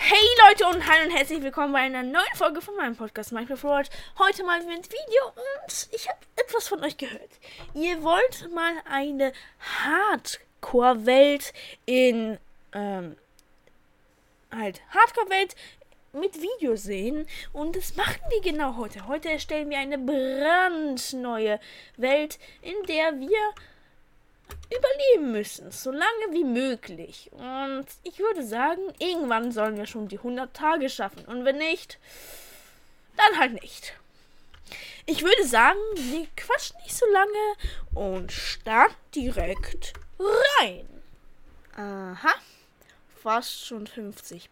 Hey Leute und hallo und herzlich willkommen bei einer neuen Folge von meinem Podcast Minecraft World. Heute mal mit Video und ich habe etwas von euch gehört. Ihr wollt mal eine Hardcore-Welt in Hardcore-Welt mit Video sehen und das machen wir genau heute. Heute erstellen wir eine brandneue Welt, in der wir überleben müssen, so lange wie möglich. Und ich würde sagen, irgendwann sollen wir schon die 100 Tage schaffen. Und wenn nicht, dann halt nicht. Ich würde sagen, wir quatschen nicht so lange und starten direkt rein. Aha, fast schon 50%.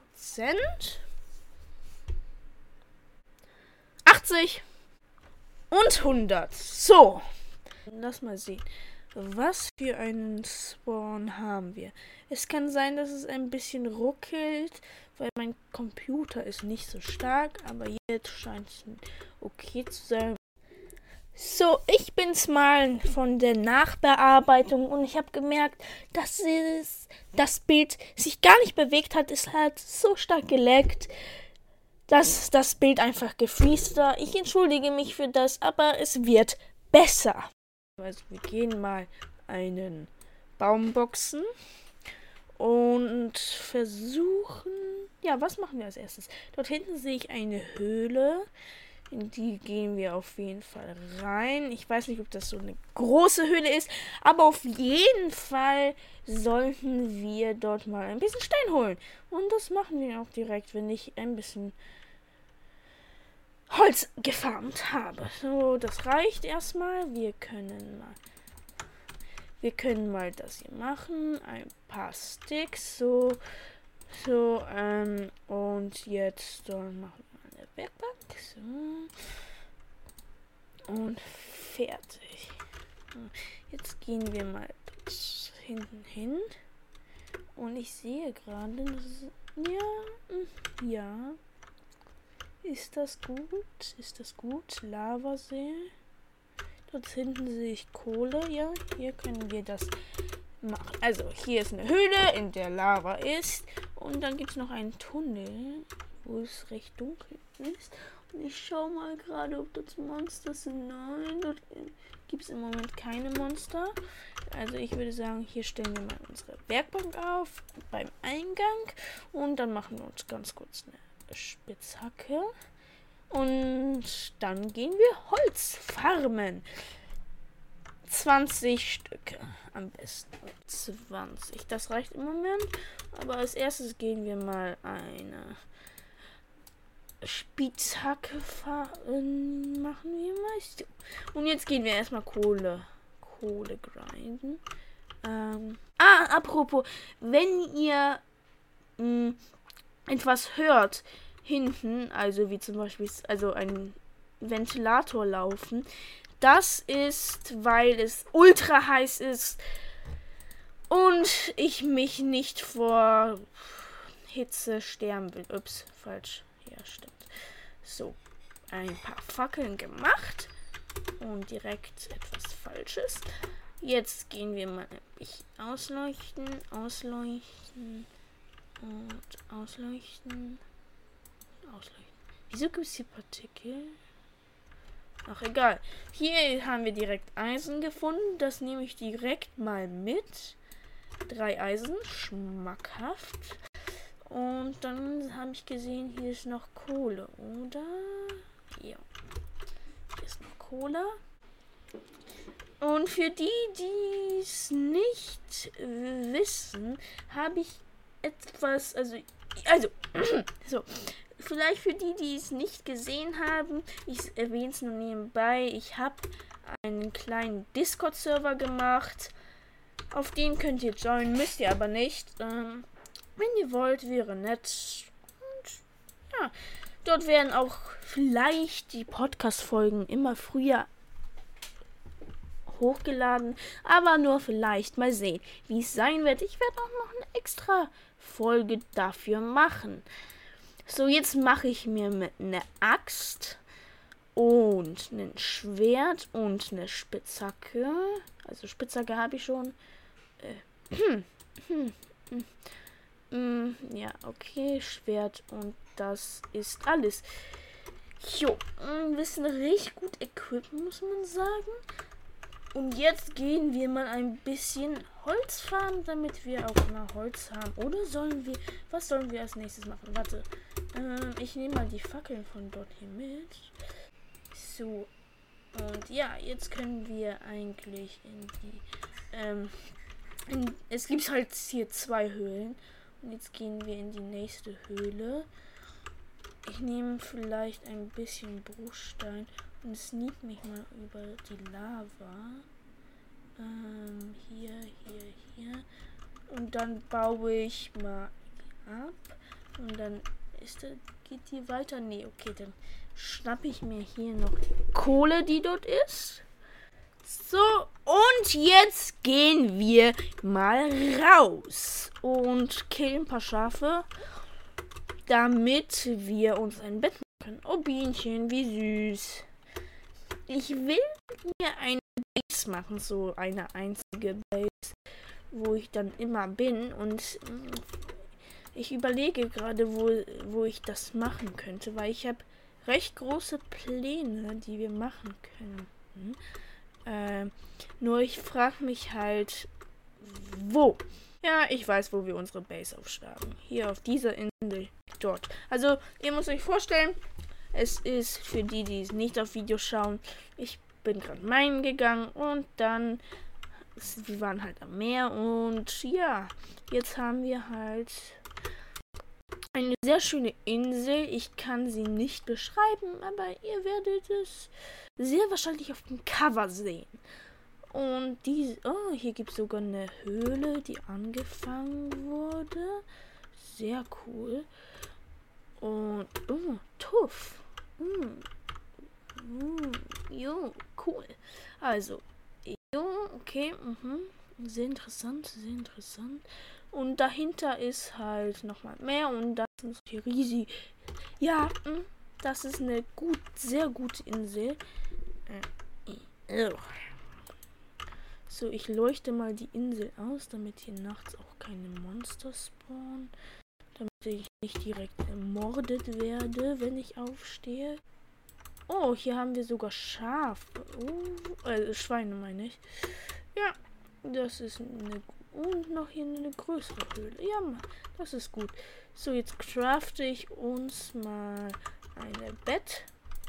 80 und 100. So, lass mal sehen. Was für einen Spawn haben wir? Es kann sein, dass es ein bisschen ruckelt, weil mein Computer ist nicht so stark, aber jetzt scheint es okay zu sein. So, ich bin's mal von der Nachbearbeitung und ich habe gemerkt, dass das Bild sich gar nicht bewegt hat. Es hat so stark geleckt, dass das Bild einfach gefriest war. Ich entschuldige mich für das, aber es wird besser. Also wir gehen mal einen Baum boxen und versuchen... Ja, was machen wir als erstes? Dort hinten sehe ich eine Höhle. In die gehen wir auf jeden Fall rein. Ich weiß nicht, ob das so eine große Höhle ist, aber auf jeden Fall sollten wir dort mal ein bisschen Stein holen. Und das machen wir auch direkt, wenn ich ein bisschen Holz gefarmt habe. So, das reicht erstmal. Wir können mal das hier machen. Ein paar Sticks. So, und jetzt machen wir eine Werkbank. So. Und fertig. Jetzt gehen wir mal hinten hin. Und ich sehe gerade, ja. Ist das gut? Lavasee. Dort hinten sehe ich Kohle. Ja, hier können wir das machen. Also, hier ist eine Höhle, in der Lava ist. Und dann gibt es noch einen Tunnel, wo es recht dunkel ist. Und ich schaue mal gerade, ob dort Monster sind. Nein, dort gibt es im Moment keine Monster. Also, ich würde sagen, hier stellen wir mal unsere Werkbank auf beim Eingang. Und dann machen wir uns ganz kurz eine Spitzhacke und dann gehen wir Holz farmen. 20 Stücke am besten. 20. Das reicht im Moment. Aber als erstes gehen wir mal eine Spitzhacke machen wir mal. So. Und jetzt gehen wir erstmal Kohle grinden. Apropos, wenn ihr etwas hört hinten, also wie zum Beispiel ein Ventilator laufen, das ist, weil es ultra heiß ist und ich mich nicht vor Hitze sterben will. Ups, falsch. Ja, stimmt. So, ein paar Fackeln gemacht und direkt etwas Falsches. Jetzt gehen wir mal ein bisschen ausleuchten. Wieso gibt es hier Partikel? Ach, egal. Hier haben wir direkt Eisen gefunden. Das nehme ich direkt mal mit. 3 Eisen. Schmackhaft. Und dann habe ich gesehen, hier ist noch Kohle, oder? Ja. Hier ist noch Kohle. Und für die es nicht wissen, habe ich etwas, so, vielleicht für die es nicht gesehen haben, ich erwähne es nur nebenbei, ich habe einen kleinen Discord-Server gemacht, auf den könnt ihr joinen, müsst ihr aber nicht, wenn ihr wollt, wäre nett, und ja, dort werden auch vielleicht die Podcast-Folgen immer früher hochgeladen, aber nur vielleicht, mal sehen, wie es sein wird. Ich werde auch noch eine extra Folge dafür machen. So, jetzt mache ich mir mit einer Axt und ein Schwert und eine Spitzhacke. Also Spitzhacke habe ich schon. Ja, okay, Schwert und das ist alles. Jo, ein bisschen richtig gut equippen, muss man sagen. Und jetzt gehen wir mal ein bisschen Holz farmen, damit wir auch mal Holz haben. Oder was sollen wir als nächstes machen? Warte, ich nehme mal die Fackeln von dort hier mit. So, und ja, jetzt können wir eigentlich es gibt halt hier 2 Höhlen. Und jetzt gehen wir in die nächste Höhle. Ich nehme vielleicht ein bisschen Bruchstein und sneak mich mal über die Lava. Hier. Und dann baue ich mal ab. Und dann geht die weiter. Nee, okay, dann schnappe ich mir hier noch Kohle, die dort ist. So, und jetzt gehen wir mal raus und killen ein paar Schafe, damit wir uns ein Bett machen können. Oh, Bienchen, wie süß. Ich will mir eine Base machen, so eine einzige Base, wo ich dann immer bin. Und ich überlege gerade, wo ich das machen könnte, weil ich habe recht große Pläne, die wir machen können. Nur ich frage mich halt, wo? Ja, ich weiß, wo wir unsere Base aufschlagen. Hier auf dieser Insel. Dort. Also, ihr müsst euch vorstellen, es ist für die, die es nicht auf Video schauen, ich bin gerade minen gegangen und dann, wir waren halt am Meer und ja, jetzt haben wir halt eine sehr schöne Insel. Ich kann sie nicht beschreiben, aber ihr werdet es sehr wahrscheinlich auf dem Cover sehen. Und hier gibt es sogar eine Höhle, die angefangen wurde. Sehr cool. Und, Tuff. Jo, cool. Also, okay, sehr interessant. Und dahinter ist halt nochmal mehr und das ist hier riesig. Ja, das ist eine sehr gute Insel. So, ich leuchte mal die Insel aus, damit hier nachts auch keine Monster spawnen. Damit ich nicht direkt ermordet werde, wenn ich aufstehe. Oh, hier haben wir sogar Schafe. Schweine meine ich. Ja, das ist und noch hier eine größere Höhle. Ja, das ist gut. So, jetzt crafte ich uns mal ein Bett.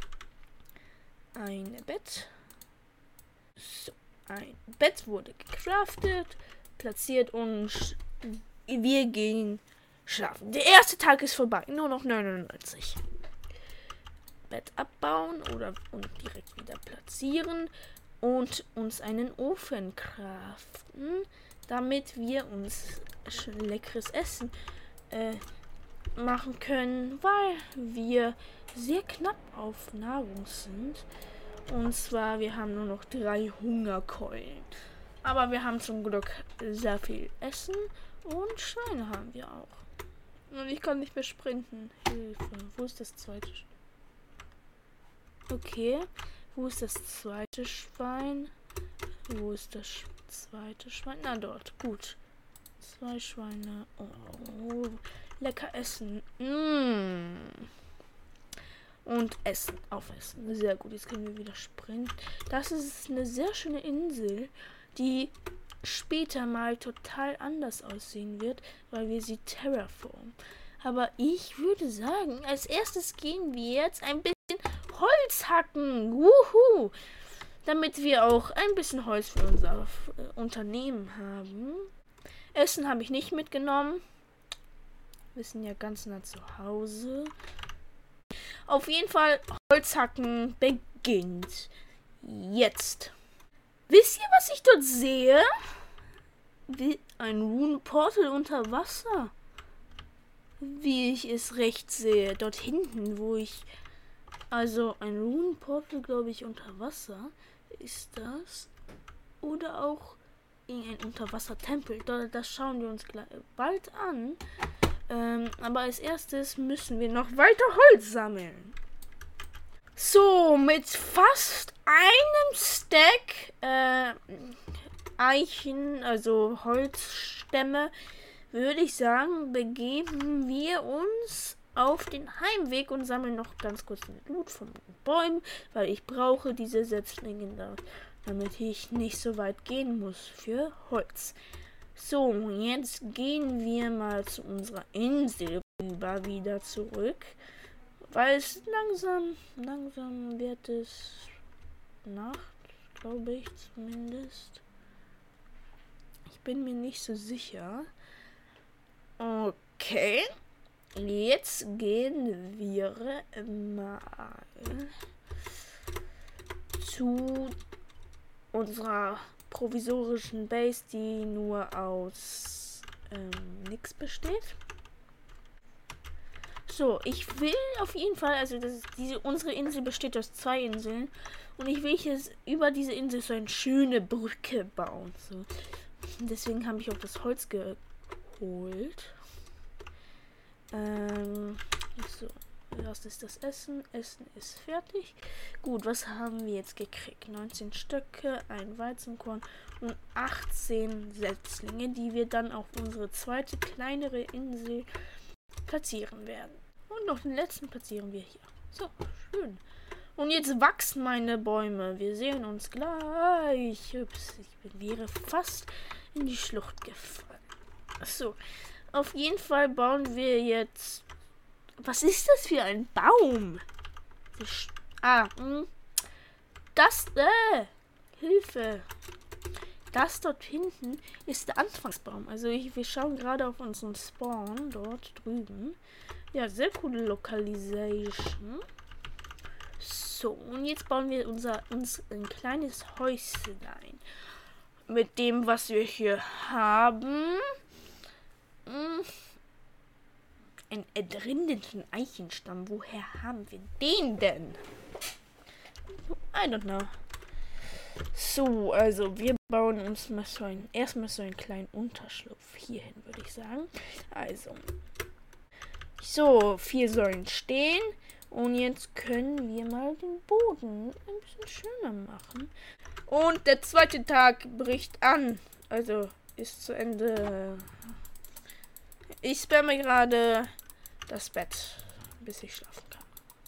So, ein Bett wurde gecraftet, platziert und wir gehen schlafen. Der erste Tag ist vorbei. Nur noch 99. Bett abbauen und direkt wieder platzieren und uns einen Ofen craften, damit wir uns leckeres Essen machen können, weil wir sehr knapp auf Nahrung sind. Und zwar, wir haben nur noch 3 Hungerkeulen. Aber wir haben zum Glück sehr viel Essen und Schweine haben wir auch. Und ich kann nicht mehr sprinten. Hilfe. Wo ist das zweite? Okay. Wo ist das zweite Schwein? Wo ist das zweite Schwein? Na, dort. Gut. 2 Schweine. Oh, lecker essen. Und essen. Aufessen. Sehr gut. Jetzt können wir wieder sprinten. Das ist eine sehr schöne Insel, die später mal total anders aussehen wird, weil wir sie terraformen. Aber ich würde sagen, als erstes gehen wir jetzt ein bisschen Holz hacken. Wuhu! Damit wir auch ein bisschen Holz für unser Unternehmen haben. Essen habe ich nicht mitgenommen. Wir sind ja ganz nah zu Hause. Auf jeden Fall, Holzhacken beginnt jetzt. Wisst ihr, was ich dort sehe? Wie ein Rune Portal unter Wasser. Wie ich es rechts sehe. Dort hinten, wo ich... Also ein Rune Portal, glaube ich, unter Wasser. Ist das? Oder auch ein Unterwasser-Tempel. Das schauen wir uns bald an. Aber als erstes müssen wir noch weiter Holz sammeln. So, mit fast einem Stack Eichen, also Holzstämme, würde ich sagen, begeben wir uns auf den Heimweg und sammeln noch ganz kurz den Loot von den Bäumen, weil ich brauche diese Setzlinge da, damit ich nicht so weit gehen muss für Holz. So, jetzt gehen wir mal zu unserer Insel rüber wieder zurück, weil es langsam wird es Nacht, glaube ich zumindest. Ich bin mir nicht so sicher. Okay. Jetzt gehen wir mal zu unserer provisorischen Base, die nur aus nichts besteht. So, ich will auf jeden Fall, also unsere Insel besteht aus 2 Inseln und ich will jetzt über diese Insel so eine schöne Brücke bauen. So. Deswegen habe ich auch das Holz geholt. So, das ist das Essen. Essen ist fertig. Gut, was haben wir jetzt gekriegt? 19 Stöcke, ein Weizenkorn und 18 Setzlinge, die wir dann auf unsere zweite, kleinere Insel platzieren werden. Und noch den letzten platzieren wir hier. So, schön. Und jetzt wachsen meine Bäume. Wir sehen uns gleich. Ups, wäre fast in die Schlucht gefallen. Achso. Auf jeden Fall bauen wir jetzt... Was ist das für ein Baum? Das... Hilfe. Das dort hinten ist der Anfangsbaum. Also wir schauen gerade auf unseren Spawn dort drüben. Ja, sehr coole Localization. So, und jetzt bauen wir uns ein kleines Häuslein. Mit dem, was wir hier haben... Ein ergründeten Eichenstamm. Woher haben wir den denn? I don't know. So, also wir bauen uns mal erstmal so einen kleinen Unterschlupf hierhin, würde ich sagen. Also. So, 4 sollen stehen. Und jetzt können wir mal den Boden ein bisschen schöner machen. Und der zweite Tag bricht an. Also ist zu Ende. Ich spamme gerade das Bett, bis ich schlafen kann.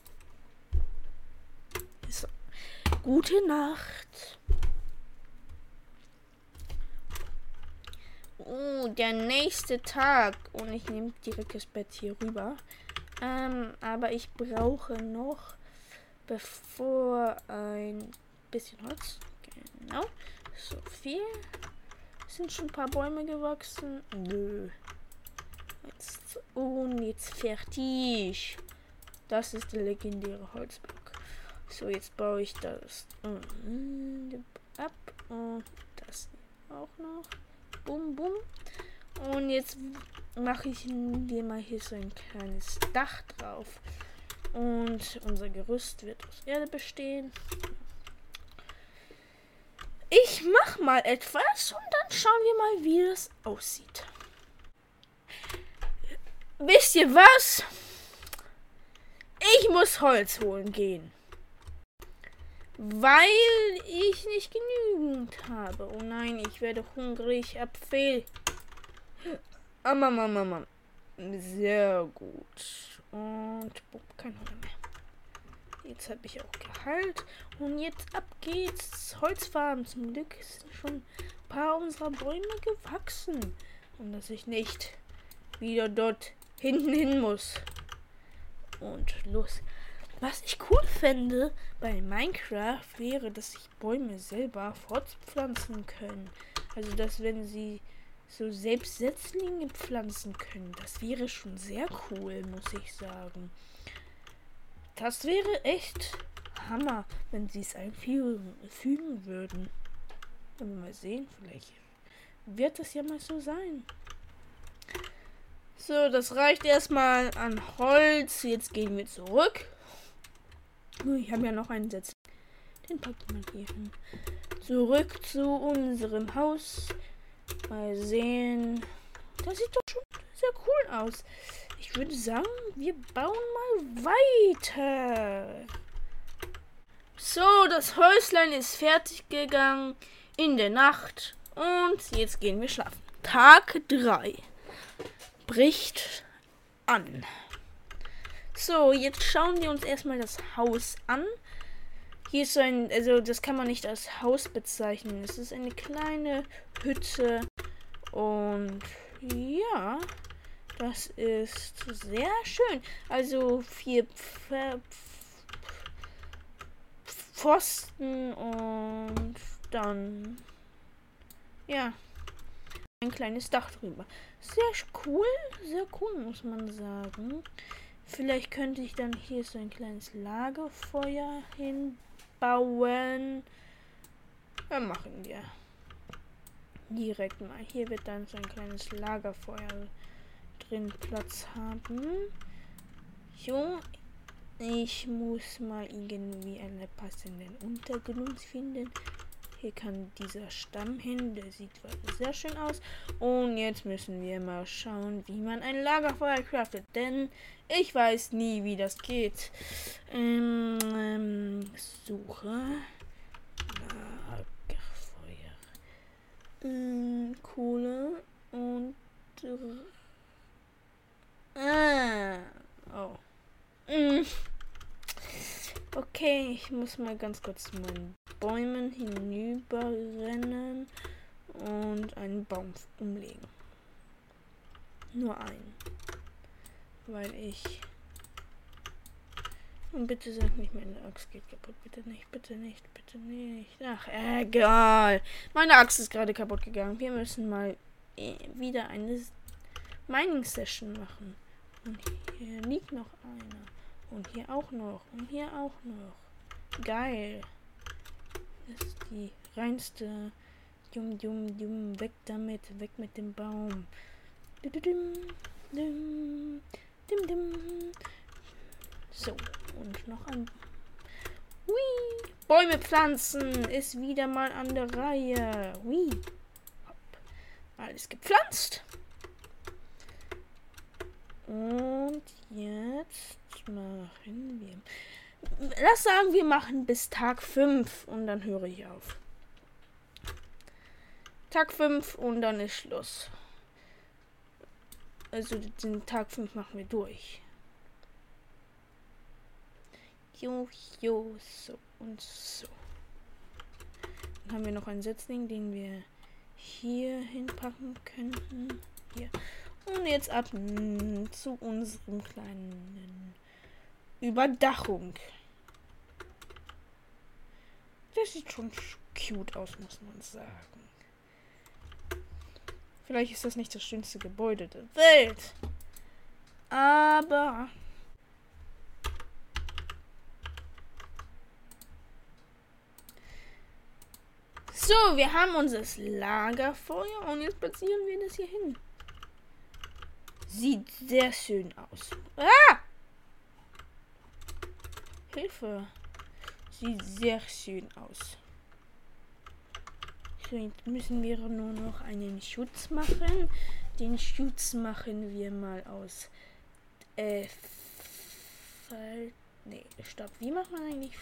So. Gute Nacht. Der nächste Tag. Und ich nehme direkt das Bett hier rüber. Aber ich brauche noch, bevor ein bisschen Holz. Genau. So viel. Sind schon ein paar Bäume gewachsen? Nö. Und jetzt fertig. Das ist der legendäre Holzblock. So, jetzt baue ich das ab. Und das auch noch. Bum, bum. Und jetzt mache ich dir mal hier so ein kleines Dach drauf. Und unser Gerüst wird aus Erde bestehen. Ich mache mal etwas und dann schauen wir mal, wie das aussieht. Wisst ihr was? Ich muss Holz holen gehen. Weil ich nicht genügend habe. Oh nein, ich werde hungrig. Apfel. Sehr gut. Und kein Hunger mehr. Jetzt habe ich auch Gehalt. Und jetzt ab geht's. Holzfarben. Zum Glück sind schon ein paar unserer Bäume gewachsen. Und dass ich nicht wieder dort hinten hin muss. Und los. Was ich cool fände bei Minecraft wäre, dass sich Bäume selber fortpflanzen können. Also, dass wenn sie so selbst Setzlinge pflanzen können, das wäre schon sehr cool, muss ich sagen. Das wäre echt Hammer, wenn sie es einfügen würden. Wenn wir mal sehen, vielleicht wird das ja mal so sein. So, das reicht erstmal an Holz. Jetzt gehen wir zurück. Ich habe ja noch einen Satz. Den packe ich mal hier hin. Zurück zu unserem Haus. Mal sehen. Das sieht doch schon sehr cool aus. Ich würde sagen, wir bauen mal weiter. So, das Häuslein ist fertig gegangen in der Nacht. Und jetzt gehen wir schlafen. Tag 3. spricht an. So, jetzt schauen wir uns erstmal das Haus an. Hier ist so ein, also das kann man nicht als Haus bezeichnen. Es ist eine kleine Hütte. Und ja, das ist sehr schön. Also 4 Pfosten und dann, ja, ein kleines Dach drüber. Sehr cool, muss man sagen. Vielleicht könnte ich dann hier so ein kleines Lagerfeuer hinbauen. Ja, machen wir. Direkt mal. Hier wird dann so ein kleines Lagerfeuer drin Platz haben. So. Ich muss mal irgendwie einen passenden Untergrund finden. Hier kann dieser Stamm hin. Der sieht sehr schön aus. Und jetzt müssen wir mal schauen, wie man ein Lagerfeuer craftet. Denn ich weiß nie, wie das geht. Suche. Lagerfeuer. Kohle und... Oh. Okay, ich muss mal ganz kurz zu meinen Bäumen hinüberrennen und einen Baum umlegen. Nur einen. Weil ich... Und bitte sag nicht, meine Axt geht kaputt. Bitte nicht, bitte nicht, bitte nicht. Ach, egal. Meine Axt ist gerade kaputt gegangen. Wir müssen mal wieder eine Mining-Session machen. Und hier liegt noch einer. Und hier auch noch. Und hier auch noch. Geil. Das ist die reinste. Weg damit. Weg mit dem Baum. So. Und noch ein... Hui. Bäume pflanzen ist wieder mal an der Reihe. Hui. Hopp. Alles gepflanzt. Und jetzt machen wir... Lass sagen, wir machen bis Tag 5 und dann höre ich auf. Tag 5 und dann ist Schluss. Also den Tag 5 machen wir durch. Jo, so und so. Dann haben wir noch einen Setzling, den wir hier hinpacken könnten. Hier. Und jetzt ab zu unserem kleinen Überdachung. Das sieht schon cute aus, muss man sagen. Vielleicht ist das nicht das schönste Gebäude der Welt. Aber... So, wir haben unser Lagerfeuer und jetzt platzieren wir das hier hin. Sieht sehr schön aus. Ah! Hilfe. Sieht sehr schön aus. So, jetzt müssen wir nur noch einen Schutz machen. Den Schutz machen wir mal aus stopp. Wie macht man eigentlich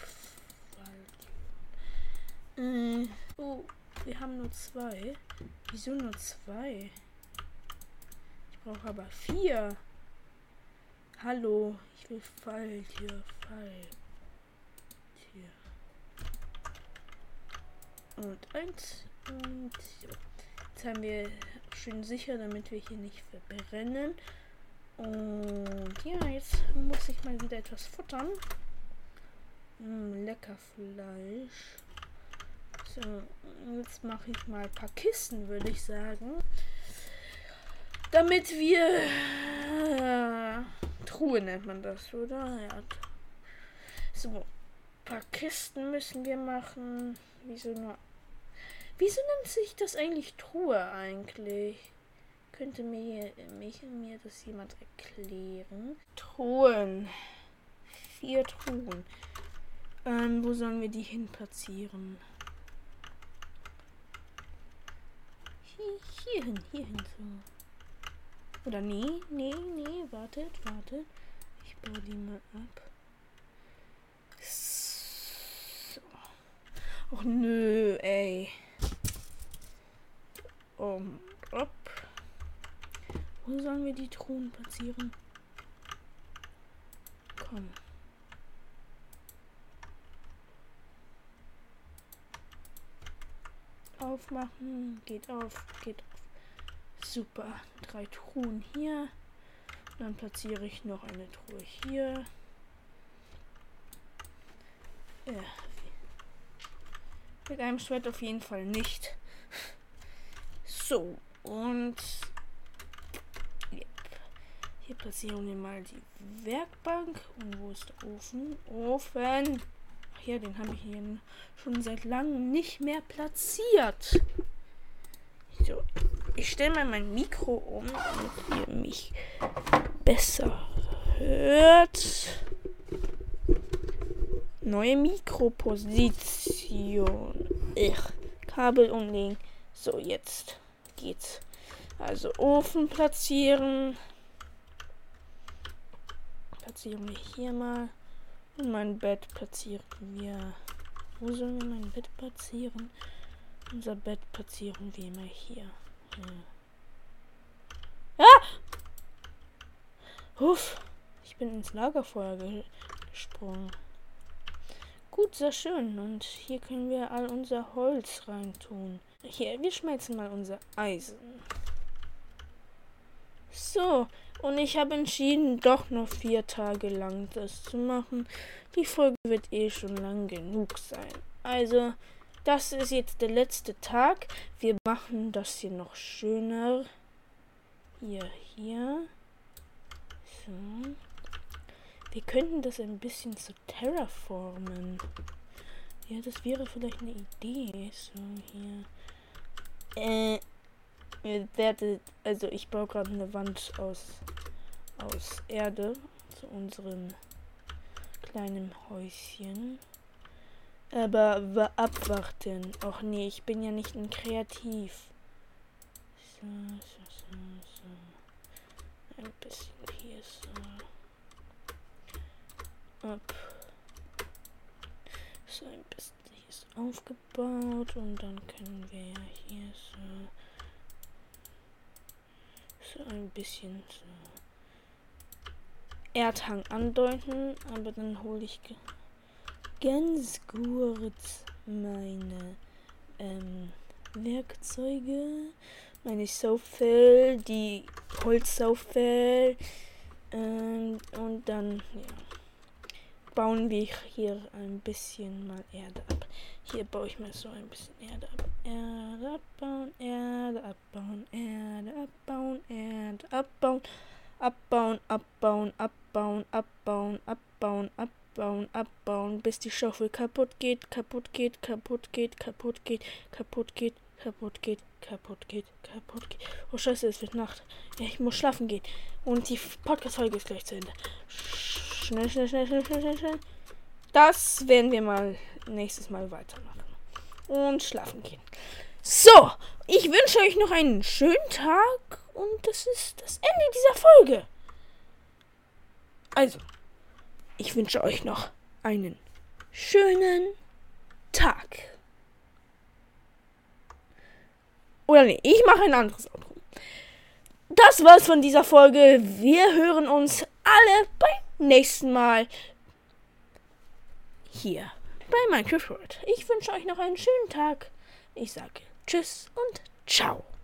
oh, wir haben nur 2. Wieso nur 2? Ich brauche aber 4. Hallo, ich will Falltür. Und 1. Und so. Jetzt haben wir schön sicher, damit wir hier nicht verbrennen. Und ja, jetzt muss ich mal wieder etwas futtern. Lecker Fleisch. So, jetzt mache ich mal ein paar Kisten, würde ich sagen. Damit wir... Truhe nennt man das, oder? Ja. So, ein paar Kisten müssen wir machen. Wieso nennt sich das eigentlich Truhe eigentlich? Könnte mir das jemand erklären? Truhen. 4 Truhen. Wo sollen wir die hin platzieren? Hierhin so. Oder nee, wartet. Ich baue die mal ab. So. Och nö, ey. Wo sollen wir die Truhen platzieren? Komm. Aufmachen. Geht auf. Geht auf. Super. 3 Truhen hier. Dann platziere ich noch eine Truhe hier. Mit einem Schwert auf jeden Fall nicht. So. Und hier platzieren wir mal die Werkbank. Und wo ist der Ofen? Ofen! Ach ja, den habe ich hier schon seit langem nicht mehr platziert. So, ich stelle mal mein Mikro um, damit ihr mich besser hört. Neue Mikroposition. Kabel umlegen. So, jetzt geht's. Also Ofen platzieren. Platzieren wir hier mal. Und mein Bett platzieren wir. Wo sollen wir mein Bett platzieren? Unser Bett platzieren wir mal hier. Ah! Huff. Ich bin ins Lagerfeuer gesprungen. Gut, sehr schön. Und hier können wir all unser Holz reintun. Hier, wir schmelzen mal unser Eisen. So, und ich habe entschieden, doch noch 4 Tage lang das zu machen. Die Folge wird schon lang genug sein. Also, das ist jetzt der letzte Tag. Wir machen das hier noch schöner. Hier. So. Wir könnten das ein bisschen zu terraformen. Ja, das wäre vielleicht eine Idee. So, hier. Also ich baue gerade eine Wand aus Erde zu unserem kleinen Häuschen. Aber abwarten. Och nee, ich bin ja nicht ein Kreativ. So. Ein bisschen hier so. So ein bisschen hier ist aufgebaut und dann können wir ja hier so ein bisschen so Erdhang andeuten, aber dann hole ich ganz kurz meine Werkzeuge, meine Schaufel, die Holzschaufel und dann bauen wir hier ein bisschen mal Erde ab. Hier baue ich mal so ein bisschen Erde ab. Erde abbauen, Erde abbauen, Erde abbauen, Erde abbauen, abbauen, abbauen, abbauen, abbauen, abbauen, abbauen, abbauen, bis die Schaufel kaputt geht. Oh Scheiße, es wird Nacht. Ja, ich muss schlafen gehen. Und die Podcast-Folge ist gleich zu Ende. Schnell. Das werden wir mal nächstes Mal weitermachen. Und schlafen gehen. So, ich wünsche euch noch einen schönen Tag. Und das ist das Ende dieser Folge. Also, ich wünsche euch noch einen schönen Tag. Oder nee, ich mache ein anderes Outro. Das war's von dieser Folge. Wir hören uns alle beim nächsten Mal hier bei Minecraft World. Ich wünsche euch noch einen schönen Tag. Ich sage Tschüss und Ciao.